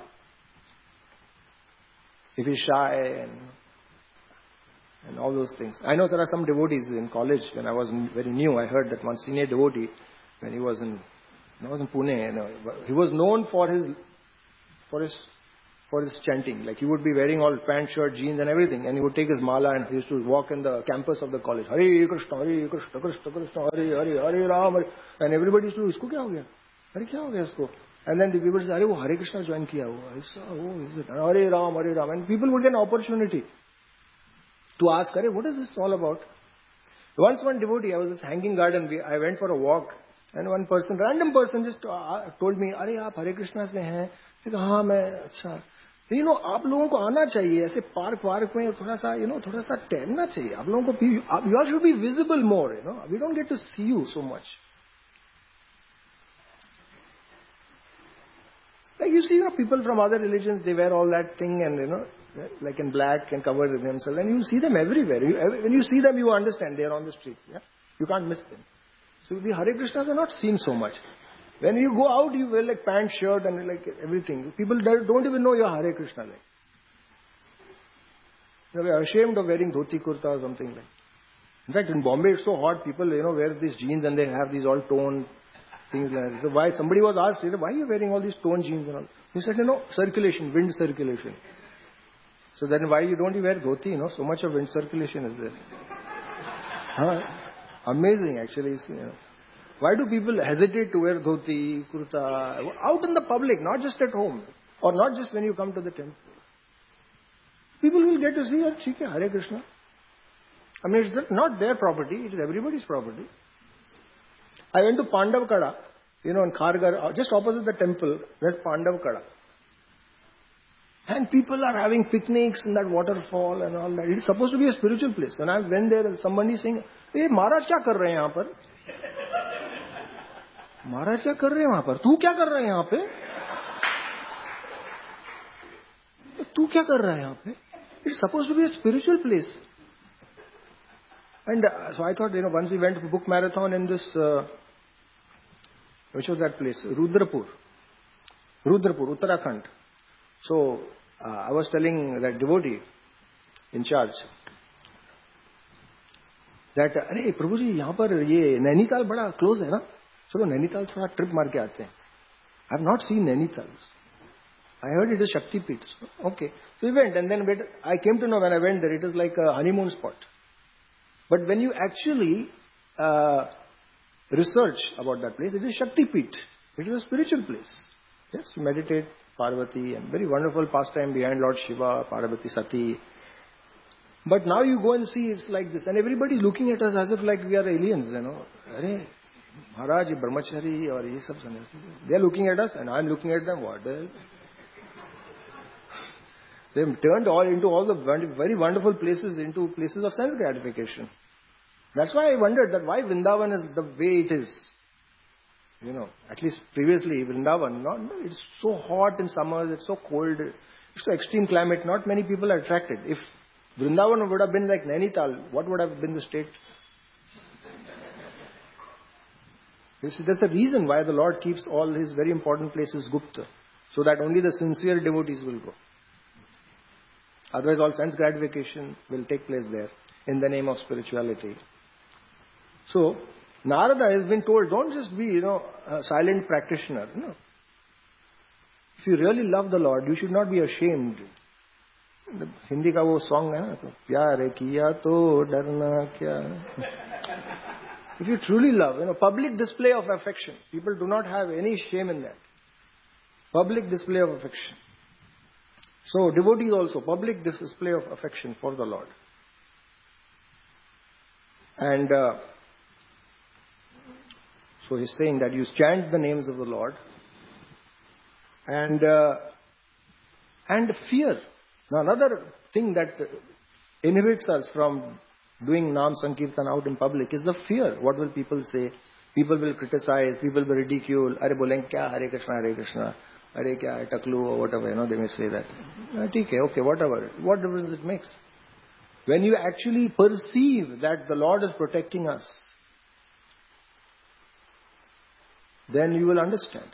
If he's shy and, and all those things. I know there are some devotees in college. When I was very new, I heard that one senior devotee, when he was in, when I was in Pune, you know, he was known for his, for his, for his chanting. Like he would be wearing all pant, shirt, jeans and everything. And he would take his mala and he used to walk in the campus of the college. Hare Krishna, Hare Krishna, Krishna Krishna, Hare Hare, Hare Ram. Hare. And everybody used to, isko kya ho gaya? Hare kya ho gaya isko? And then the people say, Hare, wo Hare Krishna join kiya hua. Aisa, oh, is it? Hare Ram, Hare Ram. And people would get an opportunity to ask, Hare, what is this all about? Once one devotee, I was just hanging garden, I went for a walk. And one person, random person just uh, told me, Are, aap Hare Krishna se hain? I said, हाँ, मैं, अच्छा. You know, आप लोगों को आना चाहिए ऐसे park park में थोड़ा सा, you know, थोड़ा सा टहलना चाहिए. आप लोगों को, you all should be visible more, you know. We don't get to see you so much. Like you see, you know, people from other religions, they wear all that thing and, you know, like in black and covered with themselves. And you see them everywhere. You, when you see them, you understand they are on the streets. Yeah? You can't miss them. So the Hare Krishnas are not seen so much. When you go out, you wear like pant, shirt and like everything. People don't even know you're Hare Krishna. Like. You know, we are ashamed of wearing dhoti kurta or something like. In fact, in Bombay, it's so hot. People, you know, wear these jeans and they have these all toned things like that. So why, somebody was asked, why are you wearing all these toned jeans and all? He said, you know, circulation, wind circulation. So then why you don't you wear dhoti, you know, so much of wind circulation is there. Huh? Amazing actually. You know. Why do people hesitate to wear dhoti, kurta, out in the public, not just at home, or not just when you come to the temple? People will get to see, oh, Hare Krishna. I mean, it's not their property, it is everybody's property. I went to Pandav Kada, you know, in Khargar, just opposite the temple, there's Pandav Kada. And people are having picnics in that waterfall and all that. It's supposed to be a spiritual place. When I went there, somebody saying, hey, Maharaj, क्या कर रहे हैं यहाँ पर? महाराज क्या कर रहे हैं वहां पर? तू क्या कर रहा है यहाँ पे? तू क्या कर रहा है यहाँ पे? It's supposed to be a spiritual place. And uh, so I thought, you know, once we went to book marathon in this, uh, which was that place? Rudrapur. Rudrapur, Uttarakhand. So uh, I was telling that devotee in charge that, अरे प्रभु जी यहाँ पर ये नैनीताल बड़ा close है ना? चलो नैनीताल थोड़ा trip मार के आते हैं. I have not seen Nainital. I heard it is Shakti Peeth. Okay. So we went and then I came to know when I went there, it is like a honeymoon spot. But when you actually uh, research about that place, it is Shakti Peeth. It is a spiritual place. Yes, you meditate, Parvati, and very wonderful pastime behind Lord Shiva, Parvati, Sati. But now you go and see it's like this. And everybody is looking at us as if like we are aliens, you know. Arey, Maharaj, Brahmachari, or ye sab sannyasi. They are looking at us and I am looking at them. What the hell? They've turned all into all the very wonderful places into places of sense gratification. That's why I wondered that why Vrindavan is the way it is. You know, at least previously Vrindavan, not, it's so hot in summers, it's so cold, it's so extreme climate, not many people are attracted. If Vrindavan would have been like Nainital, what would have been the state? You see, there's a reason why the Lord keeps all His very important places gupta, so that only the sincere devotees will go. Otherwise, all sense gratification will take place there in the name of spirituality. So, Narada has been told, don't just be, you know, a silent practitioner. No. If you really love the Lord, you should not be ashamed. The Hindi ka wo song hai na, pyar kiya to darna kya. If you truly love, you know, public display of affection. People do not have any shame in that. Public display of affection. So, devotees also, public display of affection for the Lord. And uh, so he's saying that you chant the names of the Lord and uh, and fear. Now, another thing that inhibits us from doing Nam Sankirtan out in public is the fear. What will people say? People will criticize, people will ridicule. Are bolenge kya Hare Krishna, Hare Krishna. Are kya hai, taklu or whatever, you know, they may say that. Okay, okay, whatever. What difference it makes? When you actually perceive that the Lord is protecting us, then you will understand.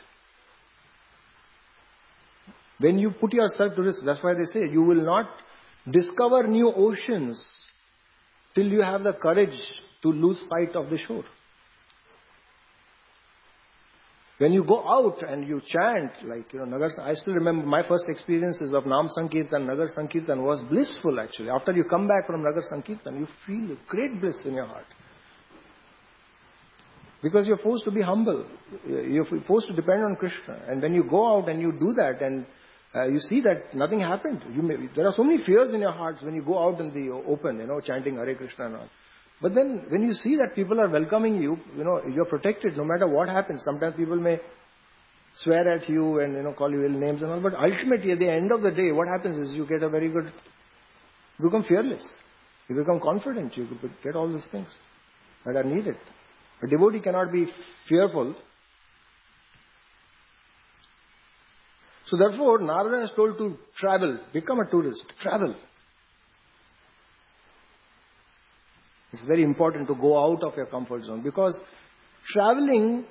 When you put yourself to risk, that's why they say you will not discover new oceans till you have the courage to lose sight of the shore. When you go out and you chant, like, you know, Nagar, I still remember my first experiences of Nam Sankirtan, Nagar Sankirtan was blissful actually. After you come back from Nagar Sankirtan, you feel great bliss in your heart. Because you're forced to be humble. You're forced to depend on Krishna. And when you go out and you do that and uh, you see that nothing happened. You may, there are so many fears in your hearts when you go out in the open, you know, chanting Hare Krishna and all. But then when you see that people are welcoming you, you know, you're protected no matter what happens. Sometimes people may swear at you and, you know, call you ill names and all. But ultimately, at the end of the day, what happens is you get a very good, you become fearless. You become confident. You get all these things that are needed. A devotee cannot be fearful. So therefore, Narada is told to travel, become a tourist, travel. It's very important to go out of your comfort zone because traveling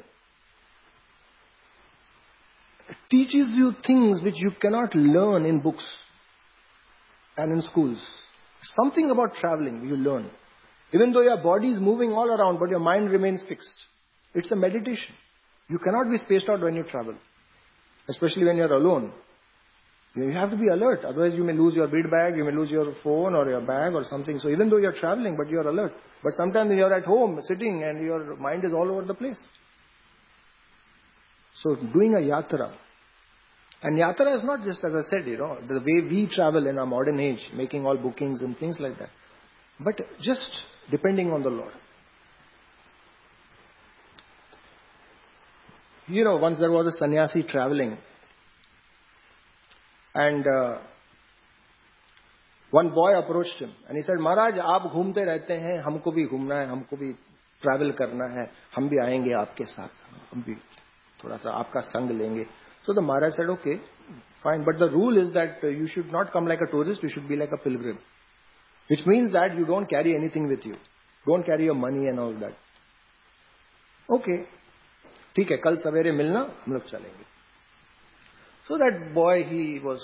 teaches you things which you cannot learn in books and in schools. Something about traveling you learn. Even though your body is moving all around, but your mind remains fixed. It's a meditation. You cannot be spaced out when you travel, especially when you're alone. You have to be alert, otherwise you may lose your bead bag, you may lose your phone or your bag or something. So even though you're traveling, but you're alert. But sometimes you're at home, sitting, and your mind is all over the place. So doing a yatra. And yatra is not just, as I said, you know, the way we travel in our modern age, making all bookings and things like that. But just depending on the Lord. You know, once there was a sannyasi traveling. And uh, one boy approached him and he said, Maharaj, aap ghumte rehte hain, humko bhi ghumna hai, humko bhi travel karna hai, hum bhi aayenge aapke saath, hum bhi thoda sa aapka sang lenge. So the Maharaj said, okay, fine, but the rule is that you should not come like a tourist, you should be like a pilgrim. Which means that you don't carry anything with you. Don't carry your money and all that. Okay, theek hai, kal savere milna, hum log chalenge. So that boy, he was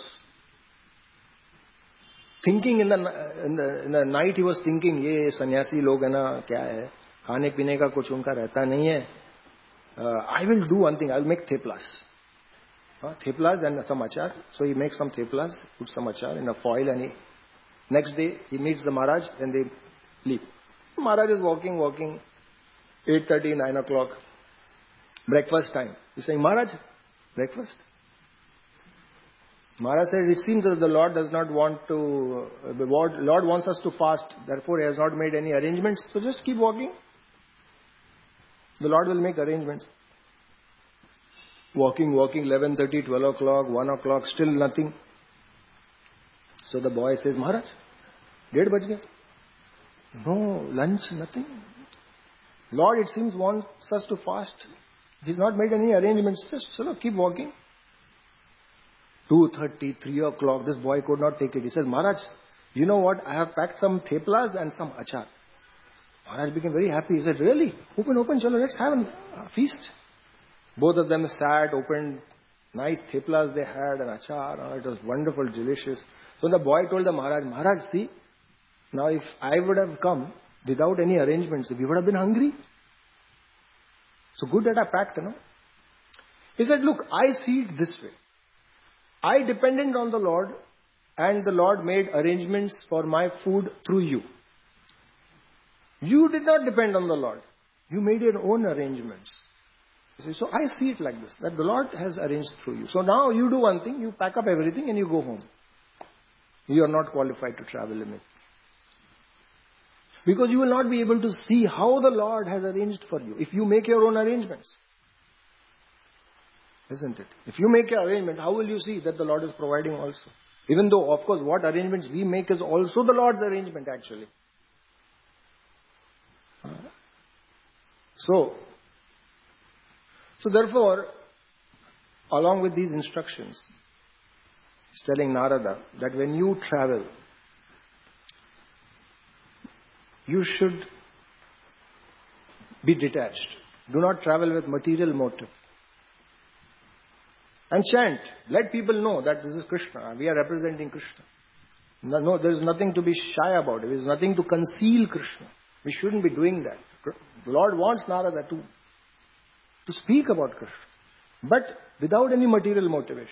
thinking in the, in the in the night, he was thinking, ye sannyasi log hai na, kya hai, khane pine ka kuch unka rehta nahi hai. Uh, I will do one thing, I will make theplas. Uh, theplas and some achar. So he makes some theplas, put some achar in a foil, and he, next day he meets the Maharaj and they leave. Maharaj is walking, walking, eight thirty, nine o'clock, breakfast time. He's saying, Maharaj, breakfast? Maharaj said, it seems that the Lord does not want to, the Lord wants us to fast, therefore He has not made any arrangements, so just keep walking. The Lord will make arrangements. Walking, walking, eleven thirty, twelve o'clock, one o'clock, still nothing. So the boy says, Maharaj, डेढ़ बज गए. No, lunch, nothing. Lord, it seems, wants us to fast. He's not made any arrangements. Just, you know, keep walking. two thirty, three o'clock, this boy could not take it. He says, Maharaj, you know what? I have packed some theplas and some achar. Maharaj became very happy. He said, really? Open, open, chalo, let's have a feast. Both of them sat, opened nice theplas they had and achar. Oh, it was wonderful, delicious. So the boy told the Maharaj, Maharaj, see, now if I would have come without any arrangements, we would have been hungry. So good that I packed, you know. He said, look, I see it this way. I depended on the Lord, and the Lord made arrangements for my food through you. You did not depend on the Lord. You made your own arrangements. You see, so I see it like this, that the Lord has arranged through you. So now you do one thing, you pack up everything and you go home. You are not qualified to travel in it. Because you will not be able to see how the Lord has arranged for you if you make your own arrangements. Isn't it? If you make your arrangement, how will you see that the Lord is providing also? Even though, of course, what arrangements we make is also the Lord's arrangement actually. So, so therefore, along with these instructions, he's telling Narada that when you travel, you should be detached. Do not travel with material motive. And chant. Let people know that this is Krishna. We are representing Krishna. No, no, there is nothing to be shy about. There is nothing to conceal Krishna. We shouldn't be doing that. The Lord wants Narada to, to speak about Krishna. But without any material motivation.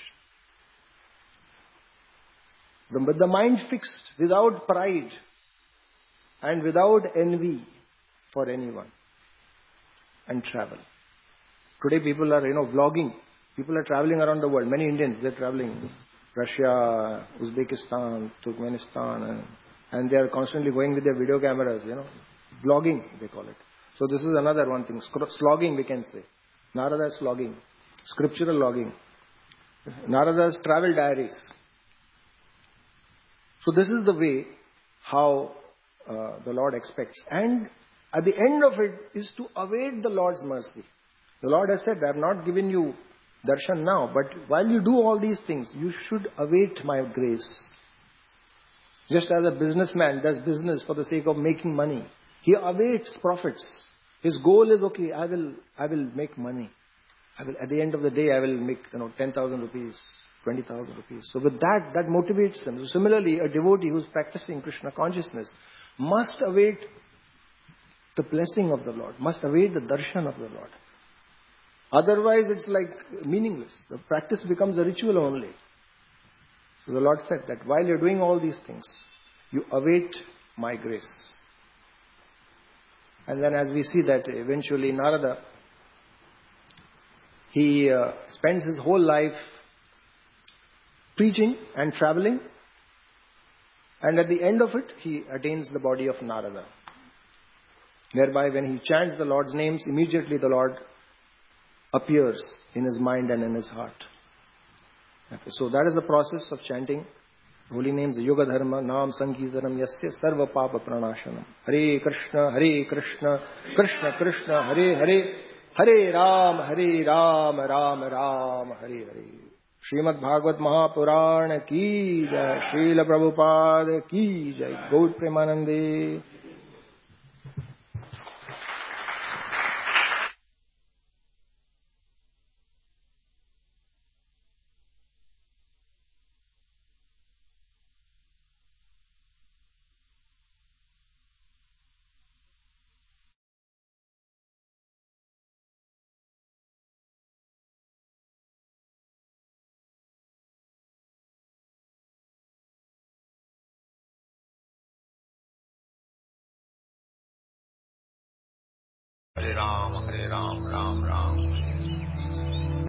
With the mind fixed, without pride, and without envy for anyone. And travel. Today people are, you know, vlogging. People are traveling around the world. Many Indians, they're traveling. Russia, Uzbekistan, Turkmenistan. And, and they are constantly going with their video cameras, you know. Vlogging, they call it. So this is another one thing. Slogging, we can say. Narada's slogging. Scriptural logging. Narada's travel diaries. So this is the way how uh, the Lord expects. And at the end of it is to await the Lord's mercy. The Lord has said, I have not given you darshan now, but while you do all these things, you should await my grace. Just as a businessman does business for the sake of making money, he awaits profits. His goal is, okay, I will, I will make money. I will, at the end of the day, I will make, you know, ten thousand rupees, twenty thousand rupees. So with that, that motivates him. So similarly, a devotee who is practicing Krishna consciousness must await the blessing of the Lord, must await the darshan of the Lord. Otherwise, it's like meaningless. The practice becomes a ritual only. So the Lord said that while you're doing all these things, you await my grace. And then as we see that eventually Narada, he uh, spends his whole life preaching and traveling. And at the end of it, he attains the body of Narada. Thereby, when he chants the Lord's names, immediately the Lord appears in his mind and in his heart. Okay, so that is the process of chanting holy names. Yoga Dharma, Naam Sankirtanam Yasya Sarva Papa Pranashanam. Hare Krishna, Hare Krishna, Krishna Krishna, Hare Hare, Hare Ram, Hare Ram, Ram Ram, Hare Hare. Srimad Bhagavad Mahapuran ki jai, Srila Prabhupada ki jai, Gaur Premanande. Hare Ram, Hare Ram, Ram Ram.